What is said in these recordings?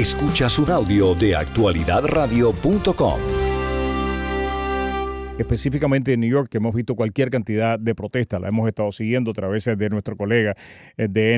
Escuchas un audio de actualidadradio.com. Específicamente en New York, que hemos visto cualquier cantidad de protestas, la hemos estado siguiendo a través de nuestro colega de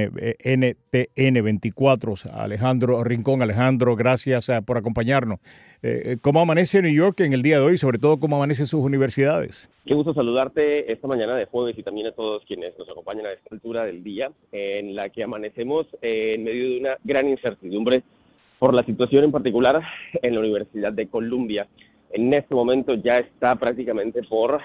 NTN 24, Alejandro Rincón. Alejandro, gracias por acompañarnos. ¿Cómo amanece New York en el día de hoy? Sobre todo, ¿cómo amanecen sus universidades? Qué gusto saludarte esta mañana de jueves y también a todos quienes nos acompañan a esta altura del día, en la que amanecemos en medio de una gran incertidumbre por la situación en particular en la Universidad de Columbia. En este momento ya está prácticamente por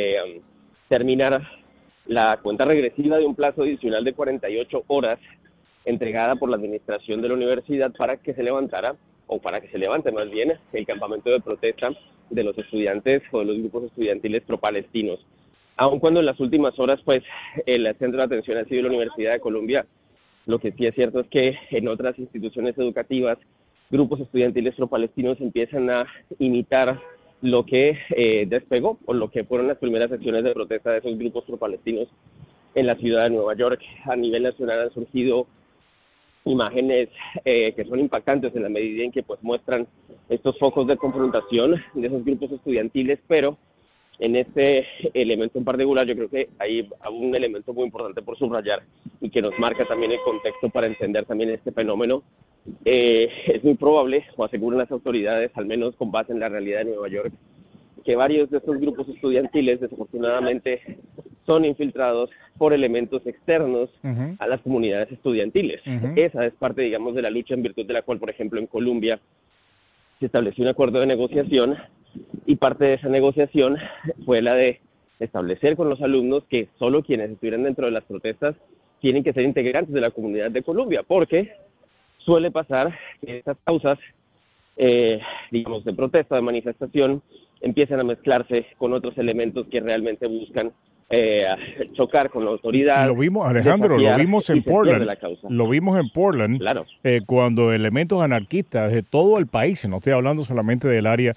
terminar la cuenta regresiva de un plazo adicional de 48 horas entregada por la administración de la universidad para que se levantara, o para que se levante más bien, el campamento de protesta de los estudiantes o de los grupos estudiantiles pro-palestinos. Aun cuando en las últimas horas, pues, el centro de atención ha sido la Universidad de Columbia, lo que sí es cierto es que en otras instituciones educativas, grupos estudiantiles pro-palestinos empiezan a imitar lo que despegó, o lo que fueron las primeras acciones de protesta de esos grupos pro-palestinos en la ciudad de Nueva York. A nivel nacional han surgido imágenes que son impactantes en la medida en que pues muestran estos focos de confrontación de esos grupos estudiantiles, pero en este elemento en particular yo creo que hay un elemento muy importante por subrayar y que nos marca también el contexto para entender también este fenómeno. Es muy probable, o aseguran las autoridades, al menos con base en la realidad de Nueva York, que varios de estos grupos estudiantiles desafortunadamente son infiltrados por elementos externos a las comunidades estudiantiles. Esa es parte, digamos, de la lucha en virtud de la cual, por ejemplo, en Colombia se estableció un acuerdo de negociación, y parte de esa negociación fue la de establecer con los alumnos que solo quienes estuvieran dentro de las protestas tienen que ser integrantes de la comunidad de Colombia, porque suele pasar que estas causas, digamos, de protesta, de manifestación, empiezan a mezclarse con otros elementos que realmente buscan chocar con la autoridad. Lo vimos, Alejandro, lo vimos en Portland. Lo vimos en Portland, claro. Cuando elementos anarquistas de todo el país, no estoy hablando solamente del área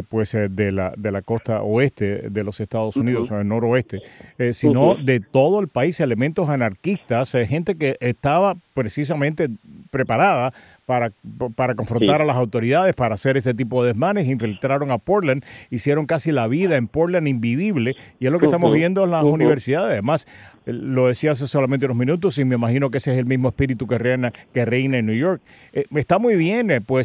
de la costa oeste de los Estados Unidos, o el noroeste, sino de todo el país, elementos anarquistas, gente que estaba precisamente preparada para confrontar a las autoridades, para hacer este tipo de desmanes, infiltraron a Portland, hicieron casi la vida en Portland invivible, y es lo que estamos viendo en las universidades. Además, lo decía hace solamente unos minutos, y me imagino que ese es el mismo espíritu que reina en New York. Está muy bien,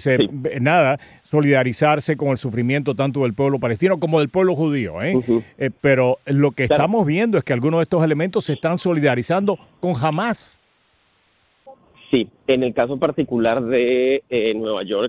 solidarizarse con el sufrimiento tanto del pueblo palestino como del pueblo judío, pero lo que estamos viendo es que algunos de estos elementos se están solidarizando con Hamás. Sí, en el caso particular de Nueva York,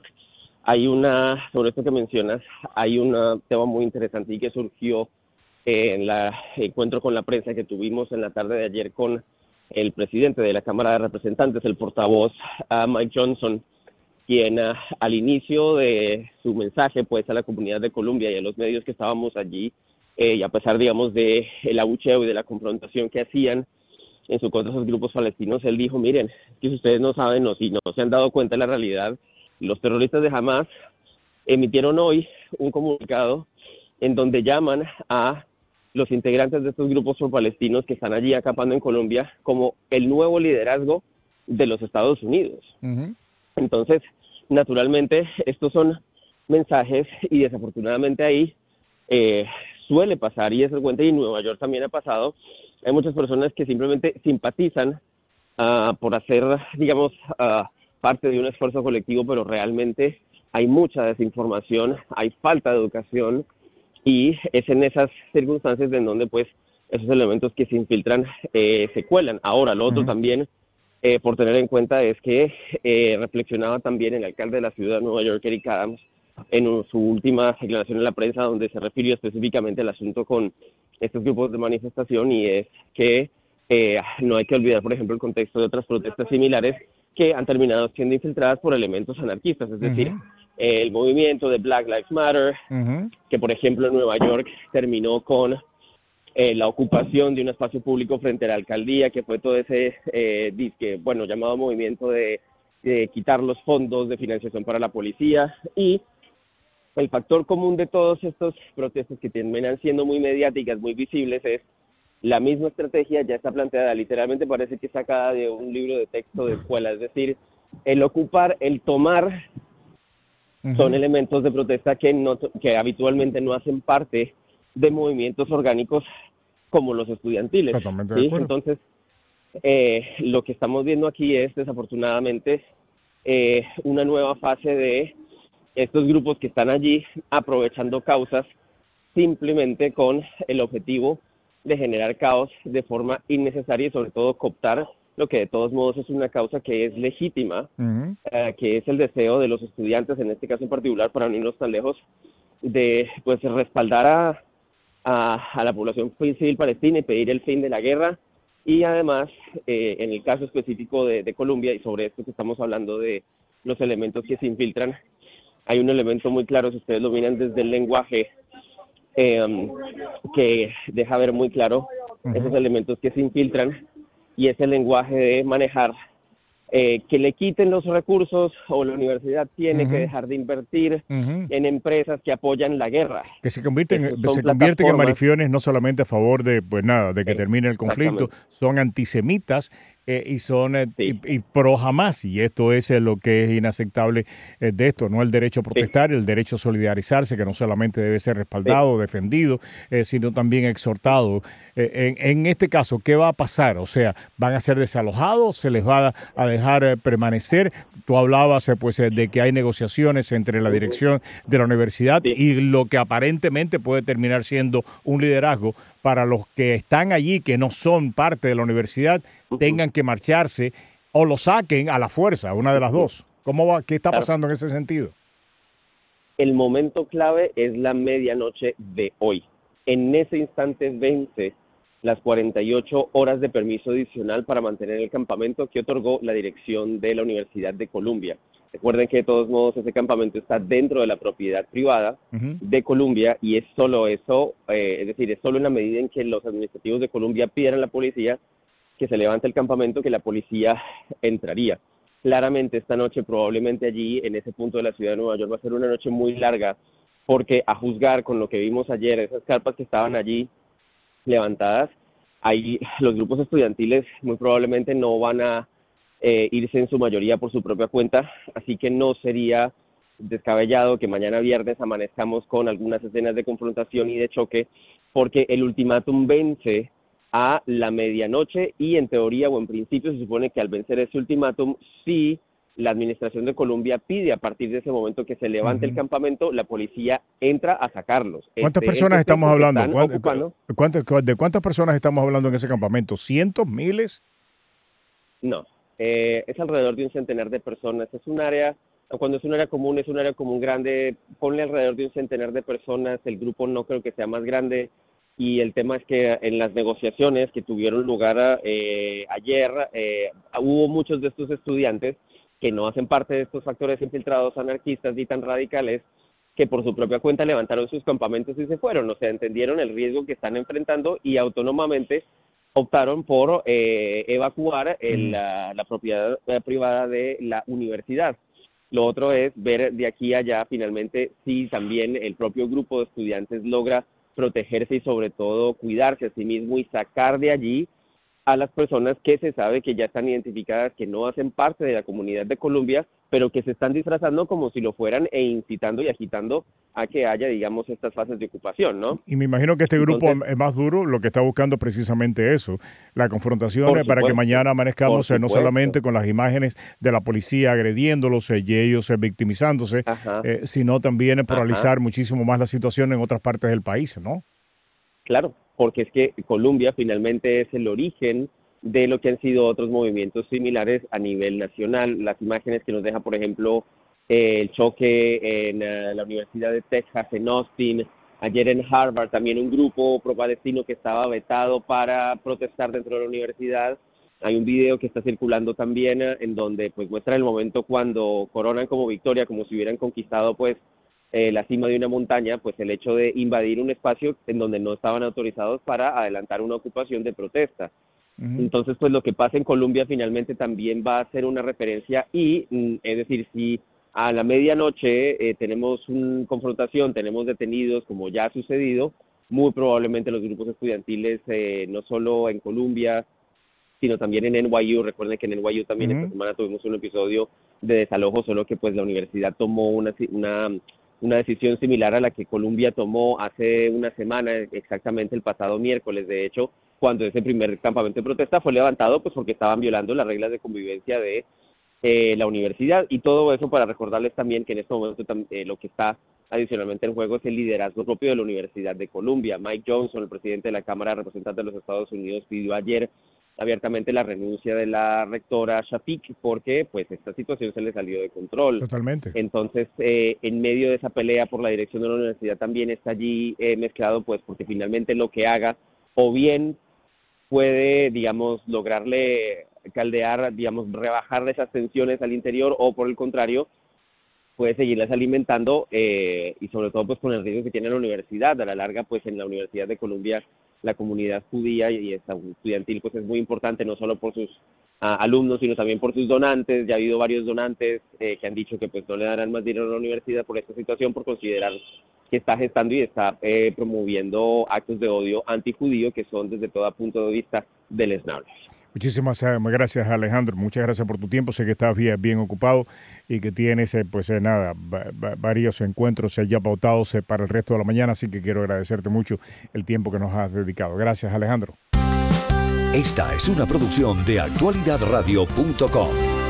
sobre esto que mencionas, hay un tema muy interesante y que surgió en el encuentro con la prensa que tuvimos en la tarde de ayer con el presidente de la Cámara de Representantes, el portavoz Mike Johnson, quien al inicio de su mensaje pues a la comunidad de Colombia y a los medios que estábamos allí, y a pesar, digamos, de el abucheo y de la confrontación que hacían en su contra esos grupos palestinos, él dijo: miren, que si ustedes no saben o si no se han dado cuenta de la realidad, los terroristas de Hamás emitieron hoy un comunicado en donde llaman a los integrantes de estos grupos pro-palestinos que están allí acampando en Colombia como el nuevo liderazgo de los Estados Unidos. Entonces, naturalmente, estos son mensajes y desafortunadamente ahí suele pasar, y eso cuenta, y en Nueva York también ha pasado. Hay muchas personas que simplemente simpatizan por hacer, digamos, parte de un esfuerzo colectivo, pero realmente hay mucha desinformación, hay falta de educación, y es en esas circunstancias en donde pues esos elementos que se infiltran se cuelan. Ahora, lo otro también por tener en cuenta es que reflexionaba también el alcalde de la ciudad de Nueva York, Eric Adams, en su última declaración en la prensa, donde se refirió específicamente al asunto con estos grupos de manifestación, y es que no hay que olvidar, por ejemplo, el contexto de otras protestas similares que han terminado siendo infiltradas por elementos anarquistas, es decir, el movimiento de Black Lives Matter, que por ejemplo en Nueva York terminó con la ocupación de un espacio público frente a la alcaldía, que fue todo ese llamado movimiento de quitar los fondos de financiación para la policía. Y el factor común de todos estos protestos que terminan siendo muy mediáticas, muy visibles, es la misma estrategia ya está planteada, literalmente parece que sacada de un libro de texto de escuela, es decir, El ocupar, el tomar, son Ujú. elementos de protesta que habitualmente no hacen parte de movimientos orgánicos como los estudiantiles, Totalmente de ¿sí? acuerdo. Entonces, lo que estamos viendo aquí es, desafortunadamente, una nueva fase de estos grupos que están allí aprovechando causas simplemente con el objetivo de generar caos de forma innecesaria y sobre todo cooptar lo que de todos modos es una causa que es legítima, Ujú. que es el deseo de los estudiantes, en este caso en particular, para no irnos tan lejos, de pues respaldar a la población civil palestina y pedir el fin de la guerra. Y además, en el caso específico de Colombia, y sobre esto que estamos hablando de los elementos que se infiltran, hay un elemento muy claro, si ustedes lo miran desde el lenguaje, eh, que deja ver muy claro esos Ujú. elementos que se infiltran, y es el lenguaje de manejar que le quiten los recursos o la universidad tiene que Ujú. dejar de invertir Ujú. en empresas que apoyan la guerra. Que Estos son se convierten en plataformas, manifiones no solamente a favor de, pues nada, de que termine el conflicto, exactamente, son antisemitas y son sí, y pro Hamas, y esto es lo que es inaceptable de esto, no el derecho a sí, protestar, el derecho a solidarizarse, que no solamente debe ser sí. respaldado, defendido, sino también exhortado. En este caso, ¿qué va a pasar? O sea, ¿van a ser desalojados? ¿Se les va a dejar permanecer? Tú hablabas pues de que hay negociaciones entre la Ujú, dirección de la universidad sí, y lo que aparentemente puede terminar siendo un liderazgo para los que están allí, que no son parte de la universidad, ujú, tengan que marcharse o lo saquen a la fuerza, una de las ujú, dos. ¿Cómo va? ¿Qué está claro. pasando en ese sentido? El momento clave es la medianoche de hoy. En ese instante vence las 48 horas de permiso adicional para mantener el campamento que otorgó la dirección de la Universidad de Columbia. Recuerden que de todos modos ese campamento está dentro de la propiedad privada Ujú. de Columbia, y es solo eso, es decir, es solo en la medida en que los administrativos de Columbia pidan a la policía que se levante el campamento que la policía entraría. Claramente esta noche probablemente allí en ese punto de la ciudad de Nueva York va a ser una noche muy larga, porque a juzgar con lo que vimos ayer, esas carpas que estaban allí levantadas, ahí los grupos estudiantiles muy probablemente no van a irse en su mayoría por su propia cuenta, así que no sería descabellado que mañana viernes amanezcamos con algunas escenas de confrontación y de choque, porque el ultimátum vence a la medianoche, y en teoría o en principio se supone que al vencer ese ultimátum, sí, la administración de Colombia pide a partir de ese momento que se levante el Ujú. campamento, la policía entra a sacarlos. ¿Cuántas Este personas estamos sesgo que hablando? están ocupando, ¿De cuántas personas estamos hablando en ese campamento? ¿Cientos? ¿Miles? no, es alrededor de un centenar de personas. Es un área, cuando es un área común grande, ponle alrededor de un centenar de personas. El grupo no creo que sea más grande. Y el tema es que en las negociaciones que tuvieron lugar ayer, hubo muchos de estos estudiantes que no hacen parte de estos factores infiltrados anarquistas ni tan radicales, que por su propia cuenta levantaron sus campamentos y se fueron. O sea, entendieron el riesgo que están enfrentando y autónomamente optaron por evacuar Ujú. la propiedad privada de la universidad. Lo otro es ver de aquí a allá finalmente si también el propio grupo de estudiantes logra protegerse y sobre todo cuidarse a sí mismo y sacar de allí a las personas que se sabe que ya están identificadas, que no hacen parte de la comunidad de Colombia, pero que se están disfrazando como si lo fueran e incitando y agitando a que haya, digamos, estas fases de ocupación, ¿no? Y me imagino que este grupo Entonces, es más duro, lo que está buscando precisamente eso, la confrontación para que mañana por amanezcamos no supuesto, solamente con las imágenes de la policía agrediéndolos y ellos victimizándose, ajá, sino también ajá. polarizar muchísimo más la situación en otras partes del país, ¿no? Claro, porque es que Colombia finalmente es el origen de lo que han sido otros movimientos similares a nivel nacional. Las imágenes que nos deja, por ejemplo, el choque en la Universidad de Texas, en Austin, ayer en Harvard, también un grupo pro-palestino que estaba vetado para protestar dentro de la universidad. Hay un video que está circulando también en donde pues muestra el momento cuando coronan como victoria, como si hubieran conquistado pues la cima de una montaña, pues el hecho de invadir un espacio en donde no estaban autorizados para adelantar una ocupación de protesta. Ujú. Entonces, pues lo que pasa en Colombia finalmente también va a ser una referencia y, es decir, si a la medianoche tenemos una confrontación, tenemos detenidos, como ya ha sucedido, muy probablemente los grupos estudiantiles, no solo en Colombia, sino también en NYU. Recuerden que en NYU también esta semana tuvimos un episodio de desalojo, solo que pues la universidad tomó una decisión similar a la que Columbia tomó hace una semana, exactamente el pasado miércoles. De hecho, cuando ese primer campamento de protesta fue levantado, pues porque estaban violando las reglas de convivencia de la universidad. Y todo eso para recordarles también que en este momento lo que está adicionalmente en juego es el liderazgo propio de la Universidad de Columbia. Mike Johnson, el presidente de la Cámara de Representantes de los Estados Unidos, pidió ayer abiertamente la renuncia de la rectora Shafik porque pues esta situación se le salió de control. Totalmente. Entonces, en medio de esa pelea por la dirección de la universidad también está allí mezclado, pues porque finalmente lo que haga o bien puede, digamos, lograrle caldear, digamos, rebajar esas tensiones al interior, o por el contrario, puede seguirlas alimentando y sobre todo pues con el riesgo que tiene la universidad. A la larga, pues en la Universidad de Columbia la comunidad judía y estudiantil pues es muy importante, no solo por sus alumnos, sino también por sus donantes. Ya ha habido varios donantes que han dicho que pues no le darán más dinero a la universidad por esta situación, por considerar que está gestando y está promoviendo actos de odio antijudío que son desde todo punto de vista deleznables. Muchísimas gracias, Alejandro. Muchas gracias por tu tiempo. Sé que estás bien ocupado y que tienes varios encuentros ya pautados para el resto de la mañana, así que quiero agradecerte mucho el tiempo que nos has dedicado. Gracias, Alejandro. Esta es una producción de actualidadradio.com.